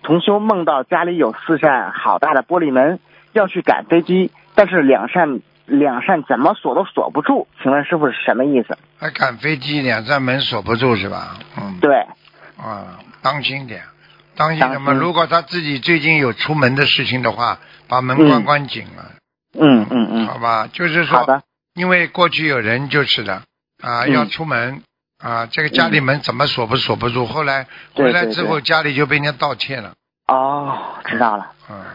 同修梦到家里有4扇好大的玻璃门，要去赶飞机，但是两扇怎么锁都锁不住，请问师傅是什么意思？ 还赶飞机2扇门锁不住是吧？ 对。 啊，当心点，当心什么？如果他自己最近有出门的事情的话，把门关紧了。好吧，就是说， 好的。 因为过去有人就是的要出门这个家里门怎么锁不住，后来回来之后家里就被人家盗窃了。 哦，知道了。